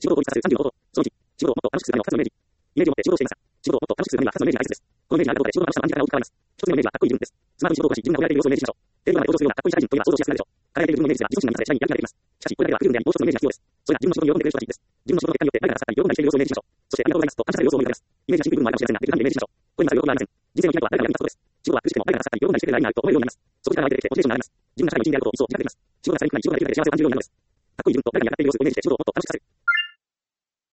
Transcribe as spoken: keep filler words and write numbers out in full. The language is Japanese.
仕事を効率化するさんじゅうの方法。そのいち、仕事をもっと楽しくするためのふたつのイメージ。イメージを持って仕事をしてみます。仕事をもっと楽しくするためにはふたつのイメージが大切です。このイメージがあることで仕事が楽しさの感じ方が大きく変わります。一つ目のイメージはかっこいい自分です。スマートに仕事をこなし、自分が褒められている様子をイメージしましょう。テレビドラマで登場するようなかっこいい社会人といえば想像しやすくなるでしょう。輝いている自分のイメージが自尊心が満たされ、社員にやる気が出ます。しかし、これだけでは不十分であり、もう一つのイメージが必要です。それが自分の仕事に喜んでいる人たちです。自分の仕事の結果によって誰かが助かったり、喜んだりしている様子をイメージしましょう。そして、ありがとうございますと感謝される様子を思い浮かべます。イメージがシンプルでもあるかもしれませんが、できる範囲でイメージしましょう。これには喜びはありません。人生の開きは誰かがやりたことです。仕事は苦しくても誰かが助かったり、喜んだりしてくれる相手になると思えるようになります。そこから湧いて出てきてモチベーションになります。自分が社会の一員であることを一層自覚できます。仕事がされにくくなり、仕事ができるだけで幸せを感じるようになるのです。かっこいい自分と誰かにやっている様子をイメージして仕事をもっと楽しくさせる。